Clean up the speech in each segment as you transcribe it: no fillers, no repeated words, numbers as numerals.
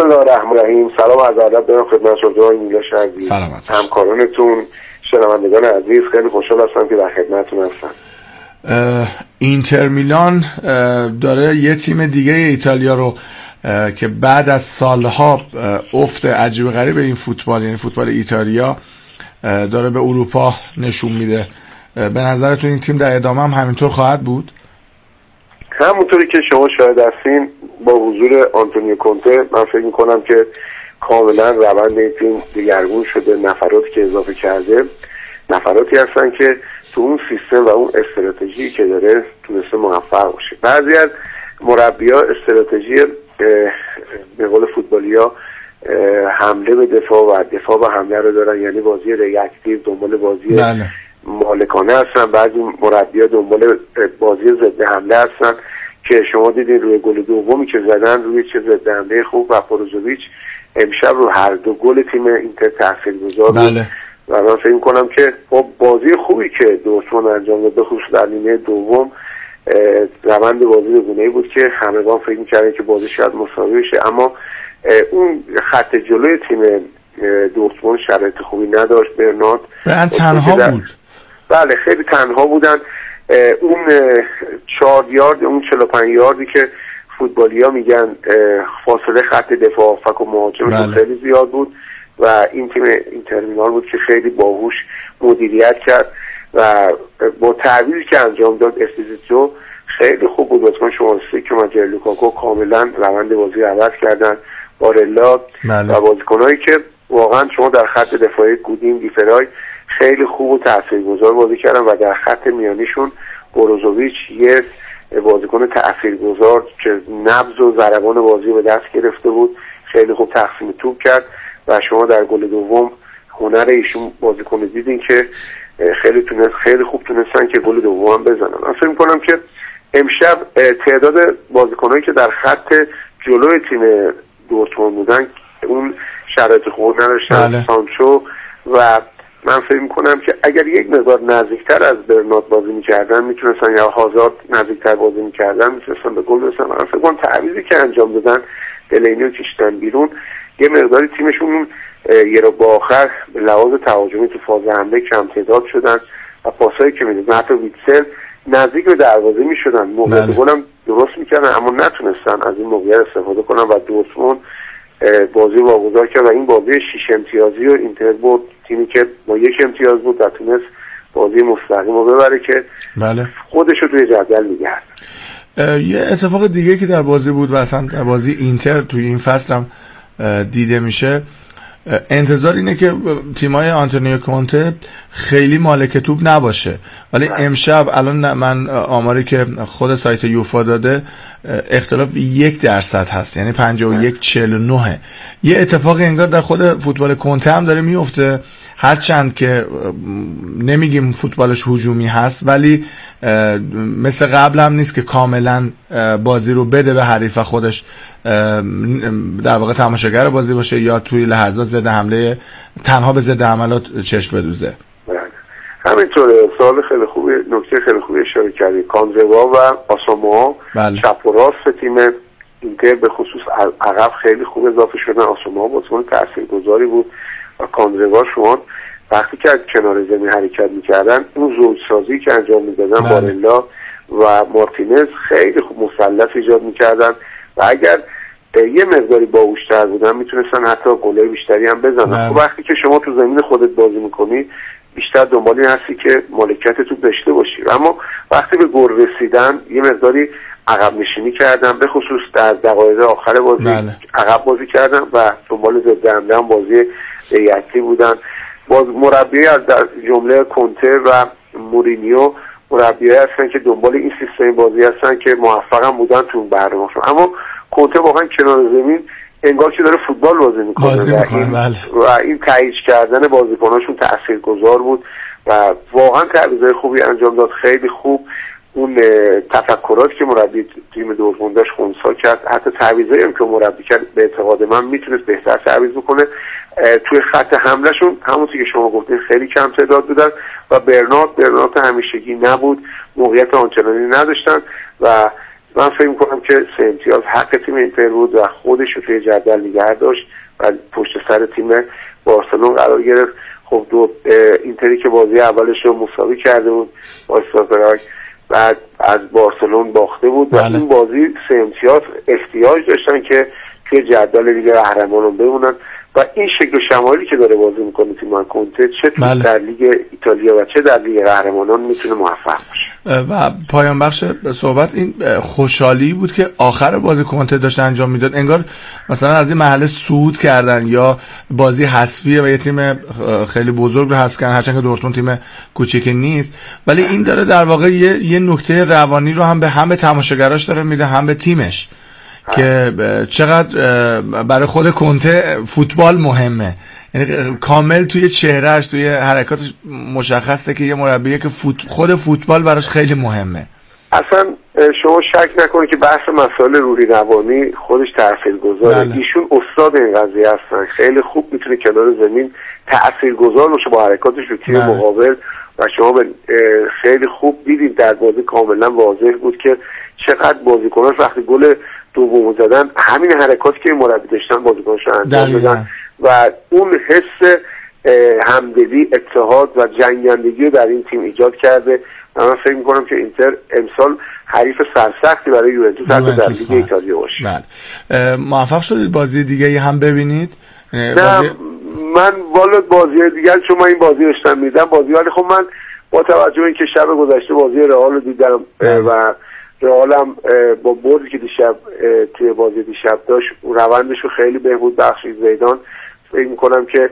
الله الرحمن الرحیم. سلام و ادب دارم خدمت شما میلاد عزیز، همکارانتون، شنوندگان عزیز. خیلی خوشحال هستم که در خدمتتون هستم. اینتر میلان داره یه تیم دیگه ایتالیا رو که بعد از سالها افت عجیب غریب این فوتبال، یعنی فوتبال ایتالیا، داره به اروپا نشون میده. به نظرتون این تیم در ادامه هم همینطور خواهد بود؟ همونطوری که شما شاهد هستین با حضور آنتونیو کونته، من فکر میکنم که کاملا روند این تیم دگرگون شده. نفراتی که اضافه کرده نفراتی هستن که تو اون سیستم و اون استراتژی که داره تونسته موفق باشه. بعضی از مربی‌ها استراتژی به قول فوتبالی‌ها حمله به دفاع و دفاع به حمله رو دارن، یعنی بازی ریاکتیو، دنبال بازی مالکانه هستن. بعضی مربی‌ها دنبال بازی ضد حمله هستن که شما دیدین روی گل دومی که زدن روی چه ضد حمله خوب و پروزوویچ امشب رو هر دو گل تیم اینتر تاثیرگذار بود. و من فکر می‌کنم که بازی خوبی که دورتموند انجام داد، به خصوص در نیمه دوم، روند بازی به گونه‌ای بود که همگان فکر می‌کردن که بازی شاید مساوی بشه، اما اون خط جلوی تیم دورتموند شرایط خوبی نداشت. برنارد تنها بود. بله، خیلی تنها بودن. اون 4 یارد، اون 45 یاردی که فوتبالی‌ها میگن فاصله خط دفاع فک و مهاجم خیلی زیاد بود و این تیم اینتر میلان بود که خیلی باهوش مدیریت کرد و با تعویضی که انجام داد اسپیزیتو خیلی خوب بود. بازیکن شماره که ماجر لوکاکو کاملا روند بازی رو عوض کردن. بارلا و بازیکنایی که واقعا شما در خط دفاعی گودین، دیفرای خیلی خوب و تاثیرگذار بازی کردن و در خط میانیشون بروزوویچ یه بازیکن تاثیرگذار که نبض و ضربان بازی به دست گرفته بود، خیلی خوب تقسیم توپ کرد و شما در گل دوم هنر ایشون بازیکن دیدین که خیلی خوب تونستن که گل دوم بزنن. من فکر می‌کنم که امشب تعداد بازیکنایی که در خط جلوی تیم دورتموند بودن اون شرایط خوب نداشتن. سانچو و من فکر می‌کنم که اگر یک مقدار نزدیکتر از برنارد بازی می‌کردن میتونستن، یا هازارد نزدیکتر بازی می‌کردن میتونستن به گل برسن. من فکر کنم تعویضی که انجام دادن، دلینیو کشیدن بیرون، یه مقداری تیمشون یه رو با آخر به لحاظ تهاجمی تو فاز حمله کم تعداد شدن و پاسایی که میدونن حتی ویتسل نزدیک به دروازه میشدن، موقعیت گل هم درست میکردن اما نتونستن از این موقعیت استفاده کنن و دورتموند بازی واگذار کرد و این بازی 6 امتیازی و اینتر برد، تیمی که با 1 امتیاز بود و تونست بازی مستقیم رو ببره که خودش رو توی جدول میگرد. یه اتفاق دیگه که در بازی بود و اصلا در بازی اینتر توی این فصل هم دیده میشه، انتظار اینه که تیمای آنتونیو کونته خیلی مالک توپ نباشه، ولی امشب الان من آماری که خود سایت یوفا داده اختلاف 1% هست، یعنی 51-49. یه اتفاق انگار در خود فوتبال کونته هم داره میفته، هرچند که نمیگیم فوتبالش هجومی هست ولی مثل قبل هم نیست که کاملا بازی رو بده به حریف خودش، در واقع تماشاگر بازی باشه یا توی لحظات ضد حمله تنها به ضد حملات چشم بدوزه. همینطوره. سوال خیلی خوبی، نکته خیلی خوبی اشاره کردی. کانزوا و آساموا چپ و راست تیم اینتر به خصوص عقب خیلی خوب اضافه شدن. آساموا بازیکن تاثیرگذاری بود و کانزوا شما وقتی که کنار زمین حرکت میکردن اون زوجسازی که انجام میدادن بارلا و مارتینز خیلی خوب مثلث ایجاد میکردن و اگر یه مقداری باهوش‌تر بودن میتونستن حتی گل‌های بیشتری هم بزنن. خب وقتی که شما تو زمین خودت بازی میکنی بیشتر دنبال این هستی که مالکیت تو داشته باشی، اما وقتی به گل رسیدن یه مقداری عقب نشینی کردن، به خصوص در دقایق آخر بازی عقب بازی کردن و دنبال ضد حمله هم بازی ریاکتیو بودن. باز مربی از در جمله کونته و مورینیو مربیایی هستن که دنبال این سیستم بازی هستن که موفق هم بودن تو برنامه‌شون، اما کونته واقعا کنار زمین انگار که داره فوتبال بازی میکنه و این تایید کردن بازیکناشون تاثیرگذار بود و واقعا تعویضای خوبی انجام داد. خیلی خوب اون تفکراتی که مربی تیم دورتموند داشت خنثی کرد، حتی تعویضایی هم که مربی کرد به اعتقاد من میتونست بهتر تعویض بکنه. توی خط حملهشون همونطور که شما گفتین خیلی کم تعداد بودن و برنارد همیشگی نبود، موقعیت آنچنانی نداشتن و من فکر میکنم که 3 امتیاز حق تیم اینتر بود و خودش رو توی جدول نگه داشت و پشت سر تیم بارسلون قرار گرفت. خب اینتری که بازی اولش رو مساوی کرده بود با اسلاو پراگ، بعد از بارسلون باخته بود و این بازی 3 امتیاز احتیاج داشتن که توی جدول لیگ قهرمانان بمونن و این شکل و شمایلی که داره بازی میکنه تیم کنته چه در لیگ ایتالیا و چه در لیگ قهرمانان میتونه موفق باشه. و پایان بخش صحبت این خوشحالی بود که آخر بازی کنته داشت انجام میداد، انگار مثلا از این مرحله صعود کردن یا بازی حذفیه و یه تیم خیلی بزرگ رو حذف کردن، هرچند که دورتموند تیم کوچیکی نیست، ولی این داره در واقع یه نکته روانی رو هم به تماشاگراش داره میده، هم به تیمش که چقدر برای خود کنته فوتبال مهمه. یعنی کامل توی چهرهش، توی حرکاتش مشخصه که یه مربیه که خود فوتبال براش خیلی مهمه. اصلا شما شک نکنید که بحث مسائل روحی روانی خودش تاثیرگذاره. ایشون استاد این قضیه هستن، خیلی خوب میتونه کنار زمین تاثیرگذار باشه با حرکاتش رو تیم مقابل و شما خیلی خوب دیدید در بازی کاملا واضح بود که چقدر بازیکنان وقتی گل دوم زدن همین حرکاتی که مربی داشتن بازیکنش رو انجام دادن و اون حس همدلی، اتحاد و جنگندگی رو در این تیم ایجاد کرده. من فکر میکنم که اینتر امسال حریف سرسختی برای یوونتوس در لیگ ایتالیا باشه. بله. موفق شدید بازی دیگه هم ببینید؟ نه من والا بازی دیگه چون من این بازی داشتم میدم ولی خب من با توجه به اینکه شب گذشته بازی رئال رو دیدم و رئالم با بردی که دیشب توی بازی دیشب داشت روندش رو خیلی بهبود بخشید زیدان، فکر میکنم که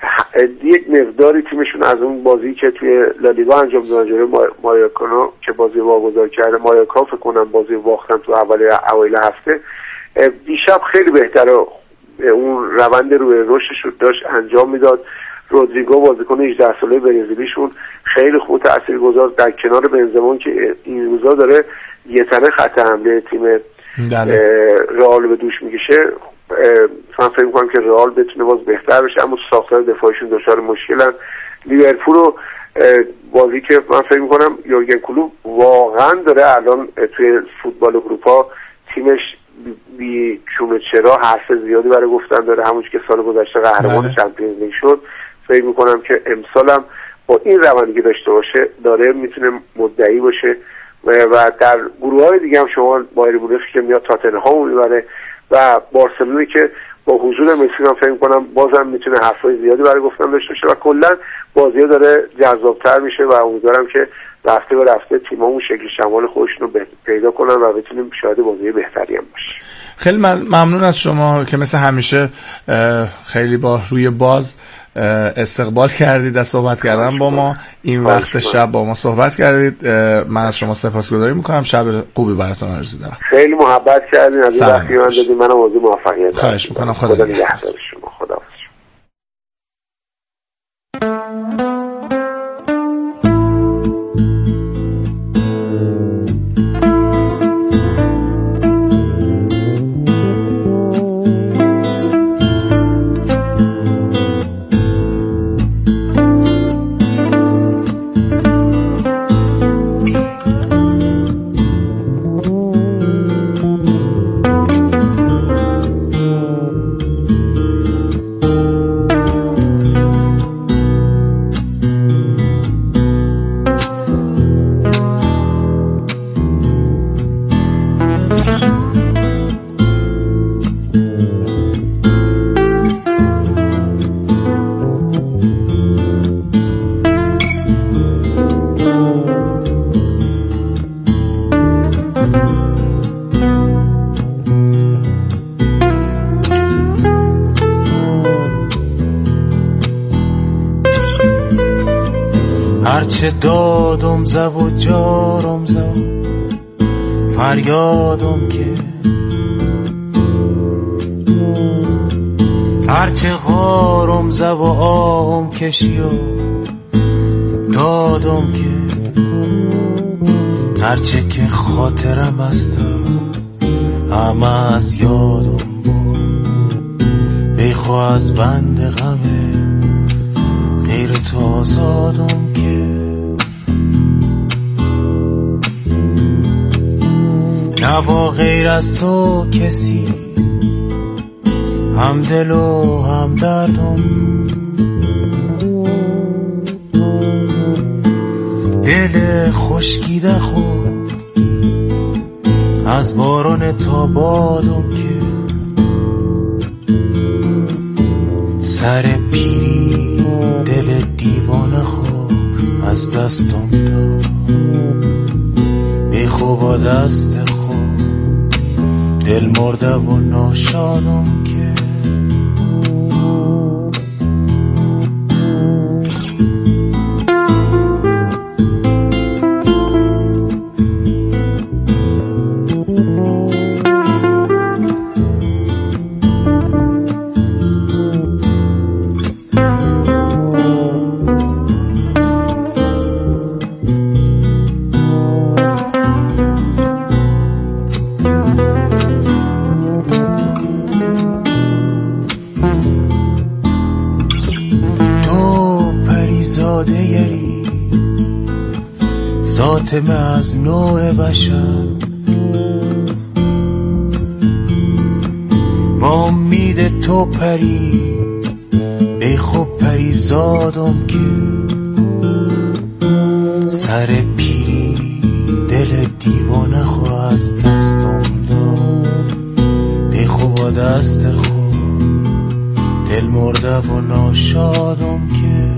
یک مقداری تیمشون از اون بازی که توی لالیگا انجام دادن جلوی مایورکا که بازی واگذار کرده، مایورکا فکر کنم بازی باختن تو اوایل هفته، دیشب خیلی بهتره اون روند روی رشدش رو داشت انجام میداد. رودریگو بازیکن 18 ساله برزیلیشون خیلی خوب تاثیرگذار در کنار بنزما که این روزا داره یه تنه خط حمله تیم رئال به دوش میکشه. من فکر میکنم که رئال بتونه باز بهتر بشه، اما ساختار دفاعشون دچار مشکلن. لیورپول رو بازی که من فکر میکنم یورگن کلوپ واقعا داره الان توی فوتبال اروپا تیمش بی چون چرا حرف زیادی برای گفتن داره، همونش که سال گذشته قهرمان چمپیونز لیگ شد. فکر میکنم که امسالم با این روندی که داشته باشه داره میتونه مدعی باشه و در گروه‌های دیگه هم شما بایر مونیخ که میاد تاتنهام میبره و بارسلونی که با حضور مسی من فکر میکنم بازم میتونه حرفای زیادی برای گفتن داشته باشه و کلا بازی‌ها داره جذاب‌تر میشه و امیدوارم که رفته به رفته تیم‌ها شکل شمال خودشون رو پیدا کنن و بتونیم شاهد بازی بهتری هم باشیم. خیلی ممنون از شما که مثل همیشه خیلی با روی باز استقبال کردید از صحبت کردن با ما، این وقت شب با ما صحبت کردید. من از شما سپاسگزاری میکنم، شب خوبی براتون آرزو دارم. خیلی محبت کردین، از این وقتی من دادین، منم موضوع موفقیت خواهش میکنم. خدا نگهدار شما. خدا هرچه دادم زو و جارم زو فریادم که هرچه غارم زو و آهم کشی و دادم که هرچه که خاطرم استم همه از یادم بود بیخوا از بند غمه غیر تو آزادم که نبا غیر از تو کسی هم دل و هم دردم، دل خشکیده خود از باران تا بادم که سر پیری دل دیوانه خود از دستم داد، بی خوبا دست خود دل مرده و ناشادم که فاطمه از نوع بشر با امید تو پری، ای خوب پری زادم که سر پیری دل دیوانه خو از دستم داد، ای خوب دست خو دل مرده و ناشادم که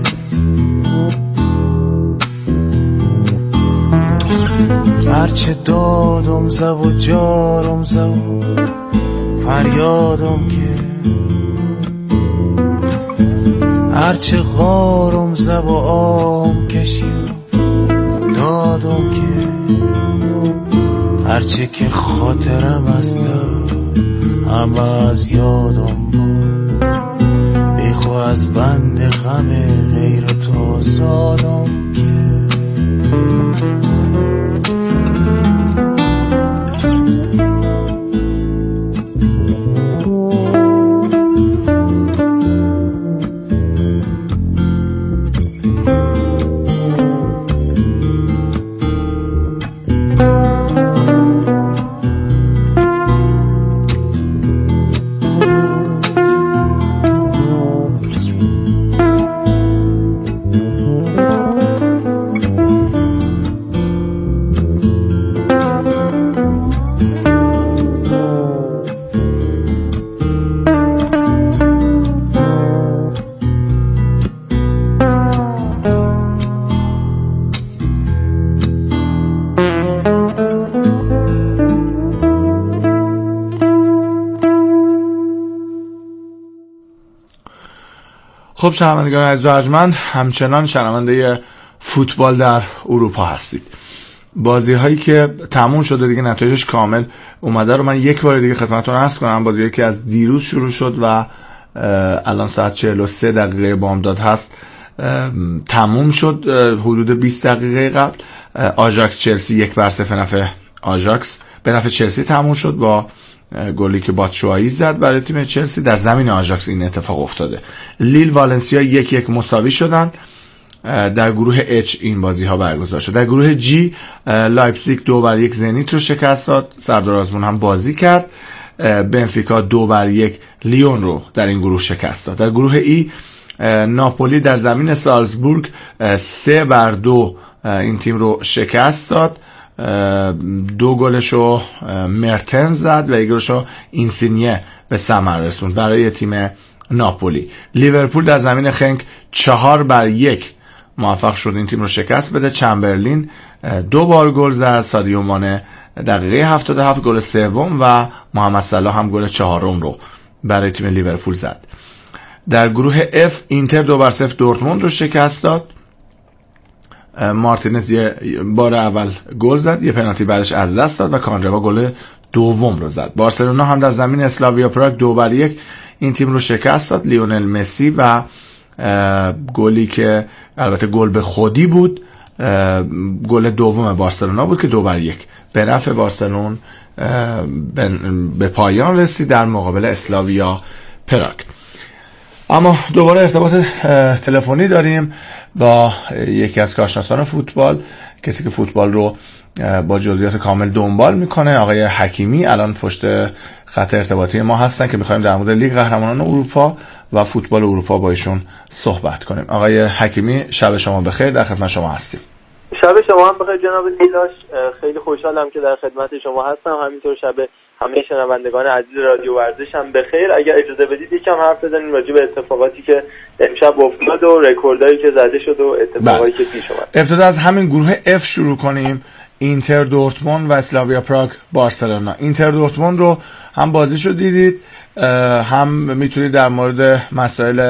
هرچه دادم زو و جارم زو فریادم که هرچه غارم زو و آم کشیم دادم که هرچه که خاطرم هستم همه از یادم بود، بیخو از بند غم غیر تو زادم که خب شنوندگان عزیز و ارجمند، همچنان شنونده فوتبال در اروپا هستید. بازی هایی که تموم شده دیگه نتایجش کامل اومده رو من یک بار دیگه خدمتتون عرض کنم. بازی هایی که از دیروز شروع شد و الان ساعت 43 دقیقه بامداد هست تموم شد. حدود 20 دقیقه قبل آژاکس چلسی 1-0 نفع آژاکس به نفع چلسی تموم شد با گلی که باتشوایی زد برای تیم چلسی. در زمین آژاکس این اتفاق افتاده. لیل والنسیا 1-1 مساوی شدن. در گروه H این بازی ها برگزار شد. در گروه G لایپزیگ 2-1 زنیت رو شکست داد. سردار آزمون هم بازی کرد. بنفیکا 2-1 لیون رو در این گروه شکست داد. در گروه E ناپولی در زمین سالزبورگ 3-2 این تیم رو شکست داد. 2 گلشو مرتنز زد و 1 گلشو اینسینیه به ثمر رسوند برای تیم ناپولی. لیورپول در زمین خنک 4-1 موفق شد این تیم رو شکست بده. چمبرلین 2 بار گل زد. سادیو مانه دقیقه 77 گل سوم و محمد صلاح هم گل 4 رو برای تیم لیورپول زد. در گروه F اینتر 2-0 دورتموند رو شکست داد. مارتینز یه بار اول گل زد، یه پنالتی بعدش از دست داد و کانروا گل دوم رو زد. بارسلونا هم در زمین اسلاویا پراگ 2-1 این تیم رو شکست داد. لیونل مسی و گلی که البته گل به خودی بود، گل دوم بارسلونا بود که 2-1 به نفع بارسلون به پایان رسید در مقابل اسلاویا پراگ. اما دوباره ارتباط تلفنی داریم با یکی از کارشناسان فوتبال، کسی که فوتبال رو با جزئیات کامل دنبال میکنه، آقای حکیمی الان پشت خط ارتباطی ما هستن که میخوایم در مورد لیگ قهرمانان اروپا و فوتبال اروپا با ایشون صحبت کنیم. آقای حکیمی شب شما بخیر، در خدمت شما هستیم. شب شما هم بخیر جناب نیلاش، خیلی خوشحالم که در خدمت شما هستم. همینطور شب همه شنوندگان عزیز رادیو ورزش هم بخیر. اگر اجازه بدید یکم حرف بزنیم راجع به اتفاقاتی که امشب افتاد و رکوردایی که زده شد و اتفاقایی که پیش اومد. ابتدا از همین گروه F شروع کنیم. اینتر دورتموند و اسلاویا پراگ بارسلونا. اینتر دورتموند رو هم بازیشو دیدید، هم میتونید در مورد مسائل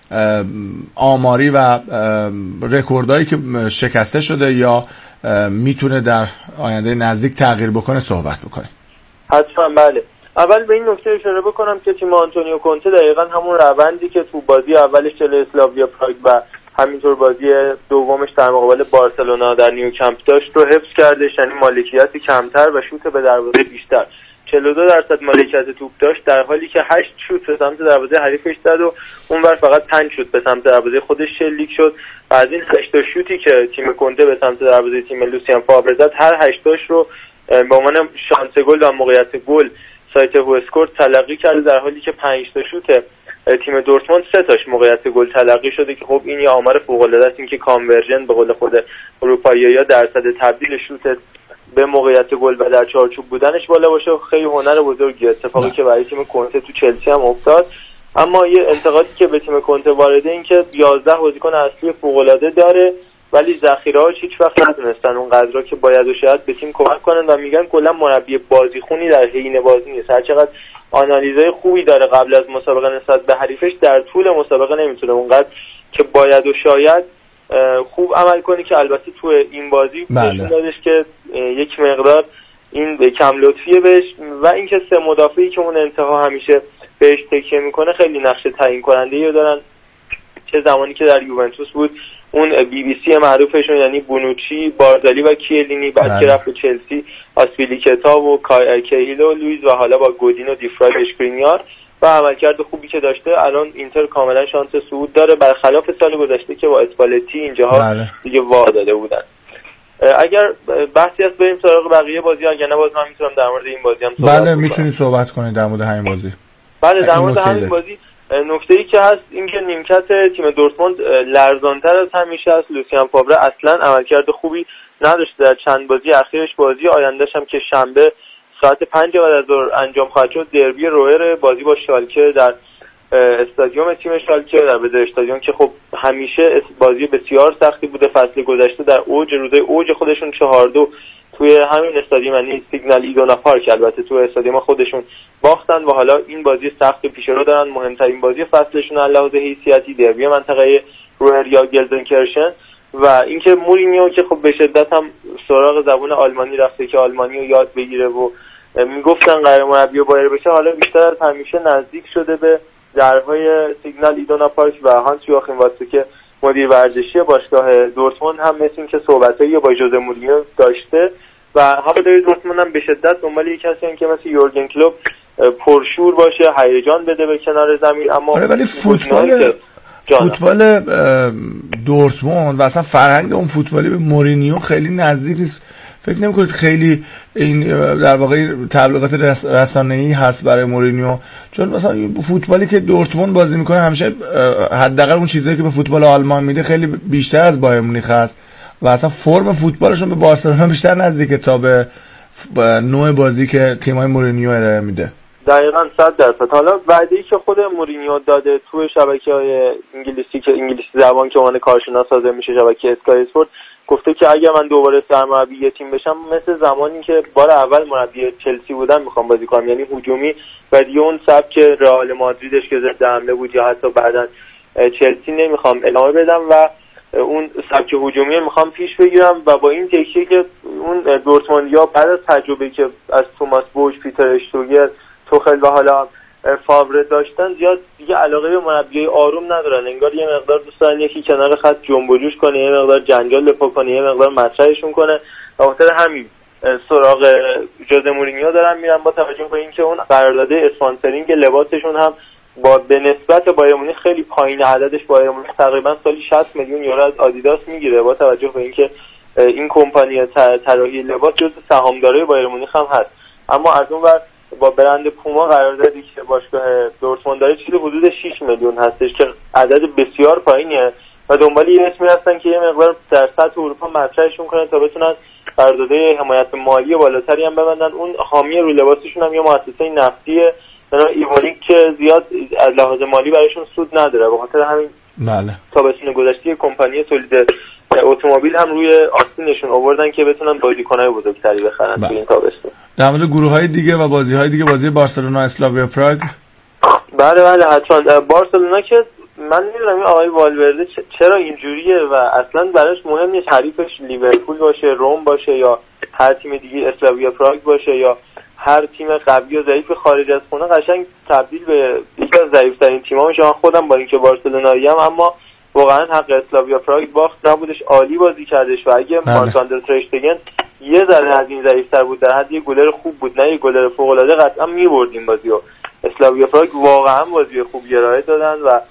آماری و رکوردایی که شکسته شده یا میتونه در آینده نزدیک تغییر بکنه صحبت بکنیم. حتما بله. اول به این نکته اشاره بکنم که تیم آنتونیو کونته دقیقاً همون روندی که تو بازی اولش جلوی اسلاویا پراگ و همینطور بازی دومش در مقابل بارسلونا در نیوکمپ داشت رو حفظ کرده، یعنی مالکیت کمتر و شوت به دروازه بیشتر. 42% مالکیت توپ داشت در حالی که 8 شوت به سمت دروازه حریفش زد و اونور فقط 5 شوت به سمت دروازه خودش شلیک شد. و از این 8 شوتی که تیم کونته به سمت دروازه تیم لوسیان فابر زد، هر 8 تاش رو به عنوان شانس گل و موقعیت گل سایت هوسکور تلقی کرده، در حالی که 5 تا شوت تیم دورتموند 3 تاش موقعیت گل تلقی شده که خب این یه آمار فوق العاده است. این که کانورژن به قول خود اروپایی‌ها درصد تبدیل شوت به موقعیت گل و در چارچوب بودنش بالا باشه خیلی هنر بزرگی، اتفاقی که برای تیم کونته تو چلسی هم افتاد. اما یه انتقادی که به تیم کونته وارده این که 11 بازیکن اصلی فوق العاده داره ولی ذخیره‌هاش هیچ وقت نتونستن اون قدرا که باید و شاید به تیم کمک کنن و میگن کلا مربی بازیخونی در حین بازی نیست. هر چقدر آنالیزهای خوبی داره قبل از مسابقه نسبت به حریفش، در طول مسابقه نمیتونه اونقدر که باید و شاید خوب عمل کنه که البته تو این بازی نشون دادش که یک مقدار این کم لطفیه بهش و اینکه سه مدافعی که اون انتها همیشه بهش تکیه میکنه خیلی نقش تعیین کننده دارن. چه زمانی که در یوونتوس بود اون BBC معروفشون یعنی بونوچی، باردالی و کیلینی، بعد که رفت به چلسی آسپیلیکتا و کیهیل و لوئیز و حالا با گودین و دیفرای اشکرینیار و عملکرد خوبی که داشته الان اینتر کاملا شانس صعود داره، برخلاف سال گذشته که با اسپالتی اینجاها دیگه وا داده بودن. اگر بحثی هست بریم سراغ بقیه بازی، اگر نه باز من میتونم در مورد این بازی هم صحبت بله میتونید صحبت کنید در مورد همین بازی. بله در مورد همین بازی نکته‌ای که هست این که نیمکت تیم دورتموند لرزان‌تر از همیشه است. لوسیان فابره اصلا عملکرد خوبی نداشته در چند بازی اخیرش. بازی آیندهش هم که شنبه ساعت 5 بعد از ظهر انجام خواهد شد دربی روئر، بازی با شالکه در استادیوم تیم شالکه در بده استادیوم که خب همیشه بازی بسیار سختی بوده. فصل گذشته در اوج روزای اوج خودشون 4-2 توی همین استادیوم یعنی سیگنال ایدونا پارک البته توی استادیوم خودشون باختن و حالا این بازی سخت پیش رو دارن. مهمترین بازی فصلشون از لحاظ حیثیتی دربی منطقه روئر یا گلزنکرشن و اینکه مورینیو که خب به شدت هم سراغ زبان آلمانی رفته که آلمانی رو یاد بگیره و میگفتن قرار مربی بایر بشه، حالا بیشتر از همیشه نزدیک شده به درهای سیگنال ایدونا پارک و هانس یواخیم واتسه که مدیر ورزشی باشگاه دورتموند هم مثل اینکه صحبتایی با ژوزه مورینیو داشته و هواداری دورتموند هم به شدت دنبال یک کسی که مثل یورگن کلوپ پرشور باشه، هیجان بده به کنار زمین. اما ولی فوتبال دورتموند و اصلا فرهنگ اون فوتبالی به مورینیو خیلی نزدیک نیست. فکر نمی‌کنید خیلی این در واقع تبلیغات رسانه‌ای هست برای مورینیو؟ چون مثلا فوتبالی که دورتموند بازی میکنه همیشه حداقل اون چیزایی که به فوتبال آلمان میده خیلی بیشتر از بایر مونیخ است و اصلا فرم فوتبالشون به بارسلونا بیشتر نزدیکه تا به نوع بازی که تیم‌های مورینیو ارائه میده. دقیقاً 100%. حالا وعده‌ای که خود مورینیو داده توی شبکه‌های انگلیسی که انگلیسی زبان که عنوان کارشناس حاضر میشه شبکه اسکای اسپورت، گفته که اگر من دوباره سرمربی یه تیم بشم مثل زمانی که بار اول مربی چلسی بودم میخوام بازی کنم، یعنی هجومی و دیگه اون سبک رئال مادریدش که ضد حمله بود یا حتی بعداً چلسی نمیخوام ادامه بدم و اون سبک هجومی میخوام پیش بگیرم و با این تکیه که اون دورتموندیا بعد از تجربه‌ای که از توماس بوش، پیتر اشتوگر، توخل و حالا فاور داشتن زیاد دیگه علاقه به مربیای آروم ندارن. انگار یه مقدار دوست دارن یکی کنار خط جنب و جوش کنه، یه مقدار جنجال بپا کنه، یه مقدار مطرحشون کنه. به خاطر همین سراغ ژوزه مورینیو دارن میرن با توجه به اینکه اون قرارداد اسپانسرینگ لباسشون هم به نسبت بایر مونیخ خیلی پایین عددش. بایر مونیخ تقریبا سالی 60 میلیون یورو از آدیداس میگیره، با توجه به اینکه این کمپانی طراحی لباس جزو سهامدارای بایر مونیخ هم هست. اما از اون ور با برند پوما قراردادی که باشگاه دورتموند داره چیزی حدود 6 میلیون هستش که عدد بسیار پایینیه و دنبال یه اسمی هستن که یه مقدار در سطح اروپا مطرحشون کنن تا بتونن قراردادهای حمایت مالی بالاتری هم ببندن. اون حامی رو لباسشون هم یه مؤسسه نفتیه ایوانیک که زیاد از لحاظ مالی برایشون سود نداره، به خاطر همین بله تابستون گذشته کمپانی تولید اتومبیل هم روی آستینشون آوردن که بتونن بازیکن‌های بزرگتری بخرن تو این تابستون. در مورد گروه‌های دیگه و بازی‌های دیگه، بازی بارسلونا اسلاویا پراگ. بله حتما. بارسلونا که من نمیدونم این آقای والورده چرا اینجوریه و اصلا براش مهم نیست حریفش لیورپول باشه، روم باشه یا هر تیم دیگه، اسلاویا پراگ باشه یا هر تیم قوی و ضعیف خارج از خونه، قشنگ تبدیل به یکی از ضعیف‌ترین تیم‌ها میشه. من خودم با اینکه بارسلونایی‌ام اما واقعا حق اسلاویا پراگ باخت نبودش، عالی بازی کردش و اگه مارک-آندره تر اشتگن یه ذره از این ضعیف‌تر بود، در حد یه گلر خوب بود نه یه گلر فوق‌العاده، قطعا می‌بردیم بازیو. اسلاویا پراگ واقعا بازی خوبی ارائه دادن و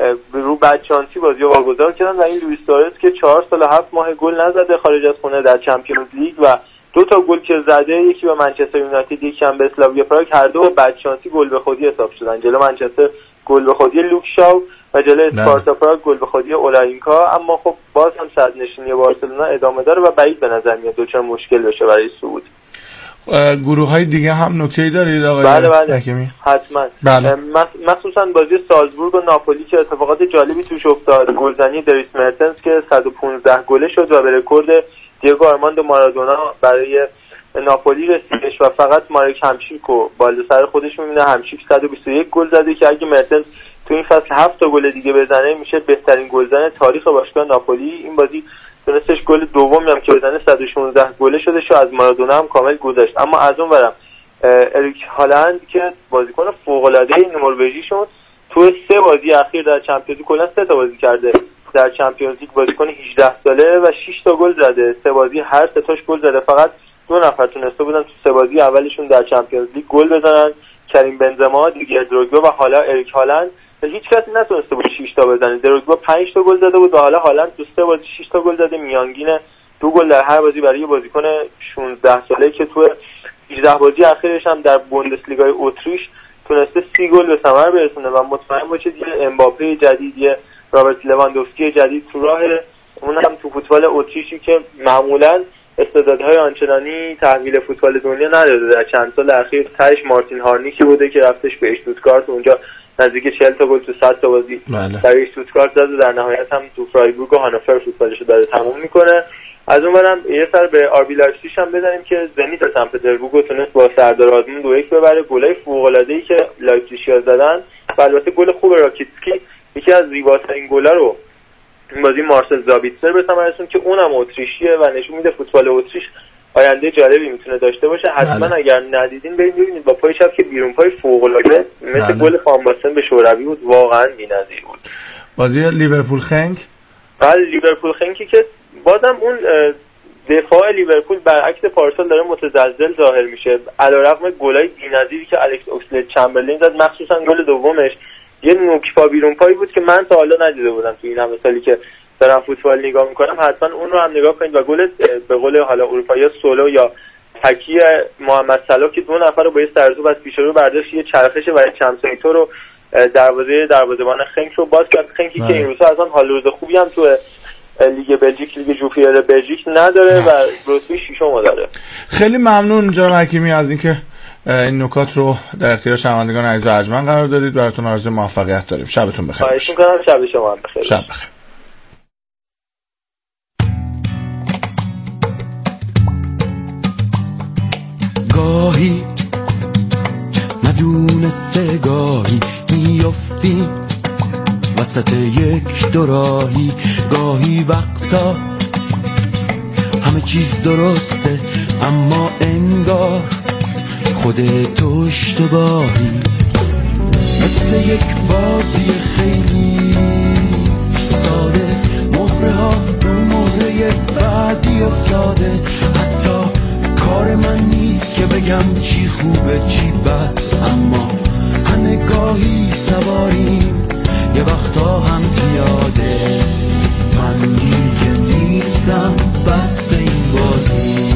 رو بدشانسی بازیو واگذار کردن و این لوئیس سوارز که 4 سال و 7 ماه گل نزده خارج از خونه در چمپیونز لیگ و 2 تا گل که زده، یکی به منچستر یونایتد یکی هم به اسلاویا پراگ، هر دو بدشانسی گل به خودی حساب شدن. جلو منچستر گل به خودی لوک شاو و جلو اسپارتا پراگ گل به خودی اولاینکا. اما خب باز هم صدرنشینی بارسلونا ادامه داره و بعید به نظر میاد دوچار مشکل بشه برای صعود. گروه‌های دیگه هم نکته‌ای دارید آقای حکیمی؟ حتما. بله. مخصوصا بازی سالزبورگ و ناپولی که اتفاقات جالبی توش افتاد. گلزنی دریس مرتنز که 115 گله شد و به رکورد دیگو آرماندو مارادونا برای ناپولی رسیدش و فقط مارک همشیکو بالا سر خودش می‌بینه. همشیک 121 گل زده که اگه مرتنز تو این فصل 7 تا گل دیگه بزنه میشه بهترین گلزن تاریخ باشگاه ناپولی. این بازی تونستش گل دومی هم که بزنه 116 گله شده شو از مارادونا هم کامل گذشت. اما از اون برم اریک هالند که بازیکن فوق‌العاده نروژی شد، تو 3 بازی اخیر در چمپیونز لیگ کلا 3 تا بازی کرده در چمپیونز لیگ، بازیکن 18 ساله و 6 تا گل زده. 3 بازی هر 3 تاش گل زده. فقط 2 نفر تونسته بودن تو 3 بازی اولشون در چمپیونز لیگ گل بزنن، کریم بنزما، دیگر دروگبا و حالا اریک هالند. هیچ کسی نتونسته بود 6 تا بزنه. دروگبا 5 تا گل زده بود و حالا هالند تو 3 بازی 6 تا گل زده، میانگین 2 گل در هر بازی برای یه بازیکن 16 ساله که تو 18 بازی اخیرش هم در بوندسلیگای اتریش تونسته 30 گل به ثمر برسونه و مطمئن باشید یه امباپه جدید، یه رابرت لواندوفسکی جدید تو راهه. اون هم تو فوتبال اتریشی که معمولاً استعدادهای آنچنانی تحویل فوتبال دنیا نداره. در چند سال اخیر تاش مارتین هارنیکی بوده که رفتش به اشتوتگارت، اونجا نزدیک 40 تا گل تو 100 تا بازی برای اشتوتگارت زد و در نهایت هم تو فرایبورگ و هانوفر فوتبالشو داره تموم میکنه. از اون برم یه سر به آربی لایپزیگ هم بزنیم که زنیت سن پترزبورگ تونست با سردار آزمون 2-1 ببره. گلای فوق‌العاده‌ای که لایپزیگیا زدن و البته گل خوب راکیتسکی، یکی از زیباترین گل‌ها رو این بازی مارسل زابیتسر به ثمر رسوند که اونم اتریشیه و نشون میده فوتبال اتریش آینده جالبی میتونه داشته باشه. حتما اگر ندیدین برید ببینید. با پای چپ که بیرون پای فوق‌العاده مثل گل فامباستن به شوروی بود، واقعا بی‌نظیر بود. بازی لیورپول خنگ، بله لیورپول خنگی که بازم اون دفاع لیورپول برعکس پارسال داره متزلزل ظاهر میشه، علیرغم گلای بی‌نظیری که الکس اوکسلید چمبرلین زد، مخصوصا گل دومش یه نوک بیرون پایی بود که من تا حالا ندیده بودم تو این همه سالی که دارم فوتبال نگاه میکنم. حتما اون رو هم نگاه کنید. و گل به قول حالا اروپایی سولو یا تکی محمد صلاح که 2 نفر رو با یه سرزوب از پیش رو برداشت، یه چرخش برای چمسایتو رو دروازه‌بان خنک رو باز کرد. خنکی که این روزا اصلا حال روز خوبی هم تو لیگ بلژیک، لیگ جوپیتر بلژیک نداره و رتبه 6م داره. خیلی ممنون جناب حکیمی از اینکه این نکات رو در اختیار شنوندگان عزیز و ارجمند قرار دادید. براتون آرزوی موفقیت داریم. شبتون بخیر. خواهش می‌کنم. شب شما هم بخیر. شب بخیر. گاهی ندونسته گاهی میافتی وسط یک دوراهی، گاهی وقتا همه چیز درسته اما انگار خودت اشتباهی، مثل یک بازی خیلی ساده، مهره ها رو مهره بعدی افتاده، حتی کار من نیست که بگم چی خوبه چی بد، اما همه گاهی سواریم، یه وقتا هم پیاده. من دیگه نیستم بس این بازی،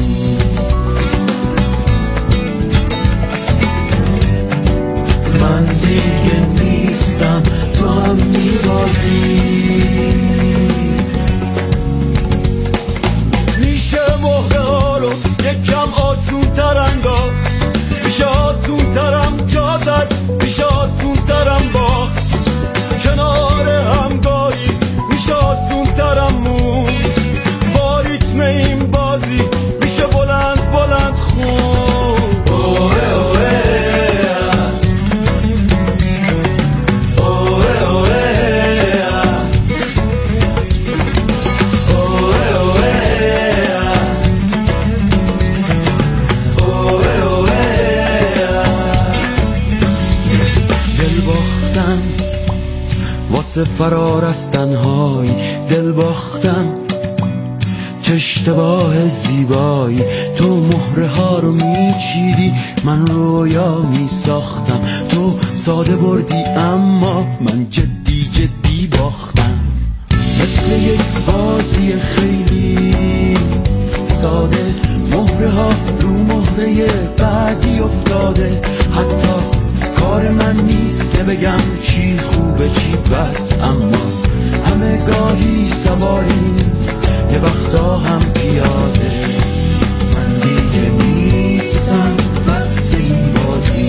من دیگه نیستم تو هم میبازی. میشه مهره ها رو یکم آسون تر انداخت، میشه آسون ترم جا زد، میشه آسون ترم باخت. کنار همگاهی میشه آسون ترم مون، با ریتم این بازی میشه بلند بلند خون. اوه اوه واسه فرار از تنهایی، دل باختم چه اشتباه زیبایی. تو مهره ها رو میچیدی، من رویا میساختم. تو ساده بردی اما من جدی جدی باختم. مثل یک بازی خیلی ساده، مهره ها رو مهره بعدی افتاده. حتی کار من نیست که بگم چی خوبه چی بد، اما همه گاهی سواریم، یه وقتا هم پیاده. من دیگه نیستم بس این بازی،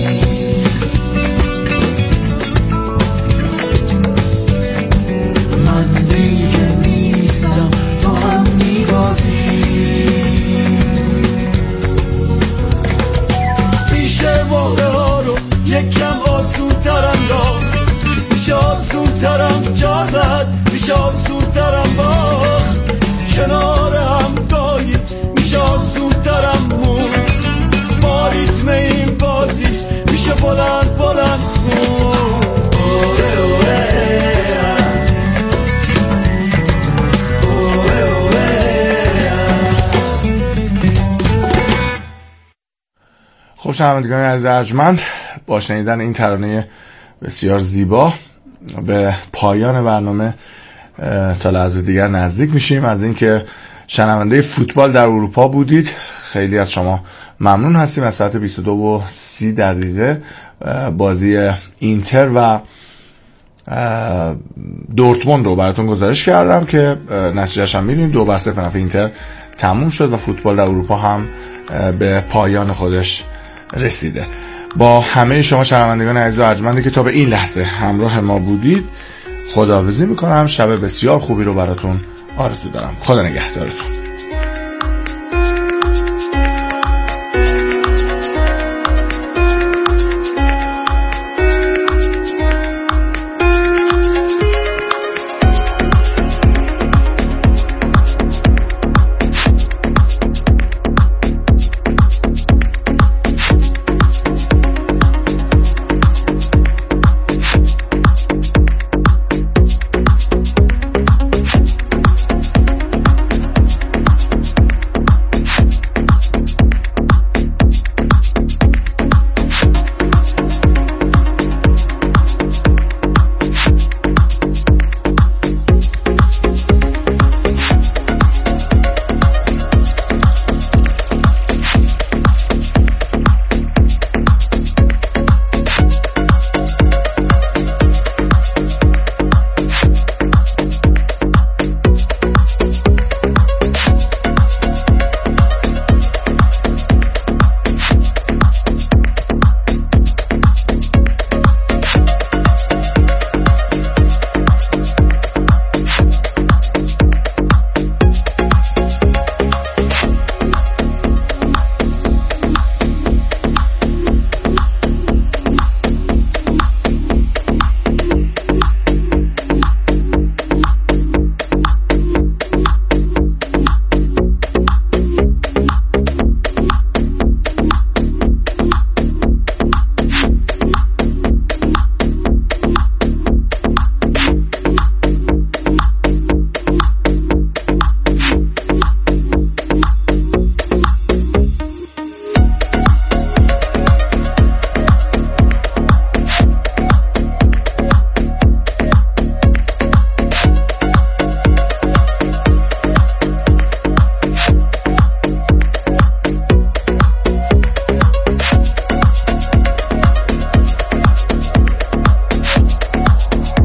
من دیگه نیستم تو هم میبازی. میشه مهره ها رو یکم آسون تر انداخت، میشه آسون ترم جا زد، میشه آسون ترم باخت. کنار هم گاهی میشه آسون ترم مون، با ریتم این بازی میشه بلند بلند خون. اوه اوه خب شنوندگان عزیز ارجمند، با شنیدن این ترانه بسیار زیبا به پایان برنامه تا لحظه دیگر نزدیک میشیم. از اینکه شنونده فوتبال در اروپا بودید خیلی از شما ممنون هستیم. از ساعت 22:30 بازی اینتر و دورتموند رو براتون گزارش کردم که نتیجهش هم میدونید 2-0 به نفع اینتر تموم شد و فوتبال در اروپا هم به پایان خودش رسیده. با همه شما شنوندگان عزیز و ارجمندی که تا به این لحظه همراه ما بودید خداحافظی میکنم. شب بسیار خوبی رو براتون آرزو دارم. خدا نگهدارتون.